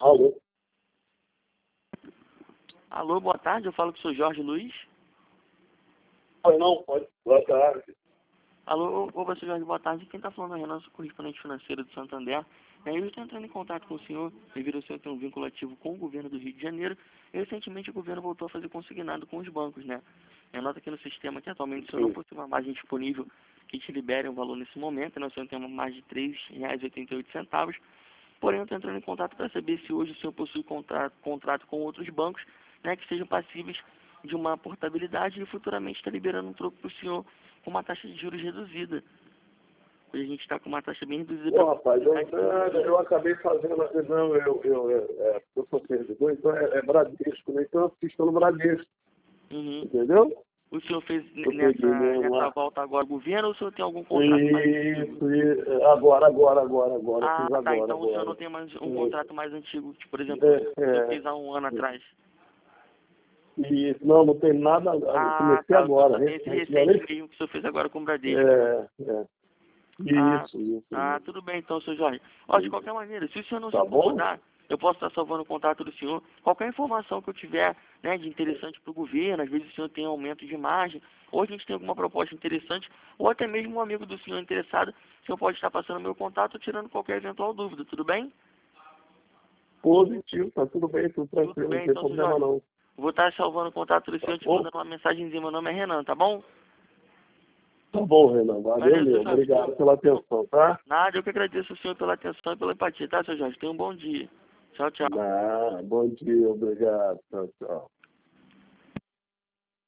Alô? Alô, boa tarde, eu falo com o senhor Jorge Luiz. Oi, não, pode. Boa tarde. Alô, ô, senhor Jorge, boa tarde. Quem está falando é o Renan, sou correspondente financeiro do Santander. Eu estou entrando em contato com o senhor, devido ao senhor ter um vínculo ativo com o governo do Rio de Janeiro. E recentemente o governo voltou a fazer consignado com os bancos, né? Nota aqui no sistema que atualmente o senhor não possui uma margem disponível que te libere um valor nesse momento, né? O senhor tem uma margem de R$ 3,88. Porém, eu estou entrando em contato para saber se hoje o senhor possui contrato com outros bancos, né, que sejam passíveis de uma portabilidade e futuramente está liberando um troco para o senhor com uma taxa de juros reduzida. Hoje a gente está com uma taxa bem reduzida. Pô, rapaz, eu acabei fazendo... Não, eu sou servidor, então é Bradesco, né? Então eu fiz pelo Bradesco. Uhum. Entendeu? O senhor fez nessa volta agora o governo ou o senhor tem algum contrato mais antigo? Isso, agora. Ah, Fiz tá, agora, então o senhor não tem mais um contrato mais antigo, que, por exemplo, o senhor fez há um ano atrás. Isso, não tem nada, comecei tá, agora. Tem esse recente mesmo que o senhor fez agora com o Bradesco. Isso. Tudo bem então, senhor Jorge. Ó, de qualquer maneira, se o senhor não se Tá bom? incomodar, eu posso estar salvando o contato do senhor. Qualquer informação que eu tiver, né, de interessante para o governo, às vezes o senhor tem aumento de margem, ou a gente tem alguma proposta interessante, ou até mesmo um amigo do senhor interessado, o senhor pode estar passando meu contato, tirando qualquer eventual dúvida, tudo bem? Positivo, tá tudo bem, tudo tranquilo, Tudo bem, não tem então, senhor problema Jorge. não. Vou estar salvando o contato do senhor, te bom? mandando uma mensagenzinha, meu nome é Renan, tá bom? Tá bom, Renan, valeu, Senhor Jorge. obrigado pela atenção, tá? Nada, eu que agradeço o senhor pela atenção e pela empatia, tá, senhor Jorge? Tenha um bom dia. Tchau, tchau. Bom dia, obrigado, tchau.